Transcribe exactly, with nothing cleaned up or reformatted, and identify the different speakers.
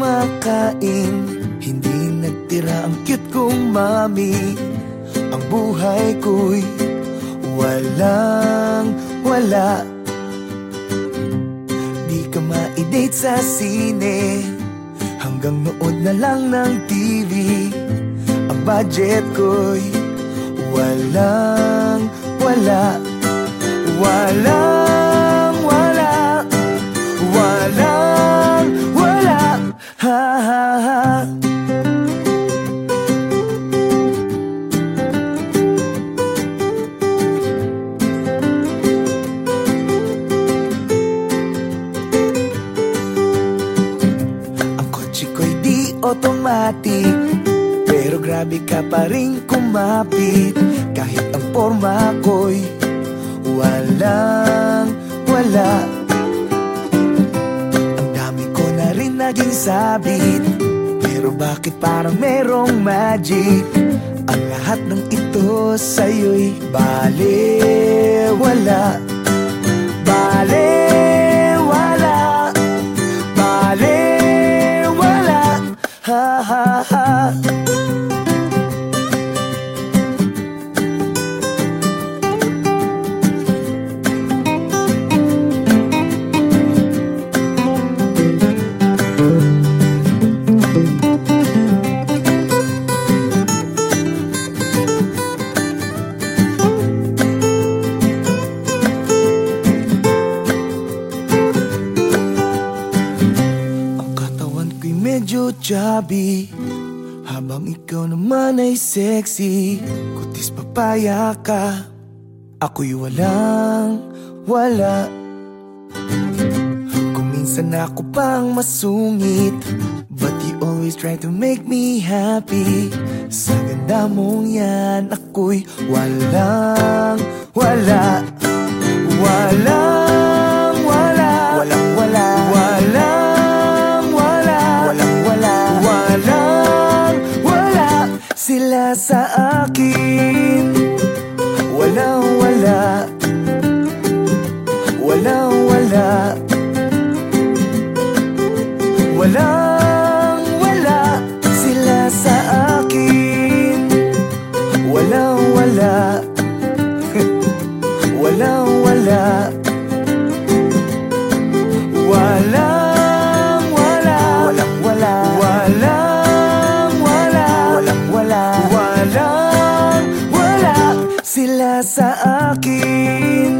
Speaker 1: kumakain, hindi nagtira ang cute kong mami. Ang buhay ko'y walang wala. Di ka ma-date sa sine, hanggang nood na lang ng T V. Ang budget ko'y walang wala. Walang wala. Walang wala. Ha ha ha. Ang kotse ko'y di automatic, pero grabe ka pa rin kumapit. Kahit ang forma ko'y walang wala. Ang dami ko na rin naging sabit, pero bakit parang merong magic? Ang lahat ng ito sa'yo'y balewala. Balewala. Balewala. Ha ha ha. Medyo chubby, habang ikaw naman ay sexy. Kutis papaya ka, ako'y walang wala. Kung minsan ako pang masungit, but you always try to make me happy. Sa ganda mong yan, ako'y walang wala. Walang wala. Walang wala. Walang sila sa akin. Walang wala. Walang wala. Walang wala. Sila sa akin. Walang wala. Walang wala. Walang wala. Walang wala. Walang walang wala sila sa akin.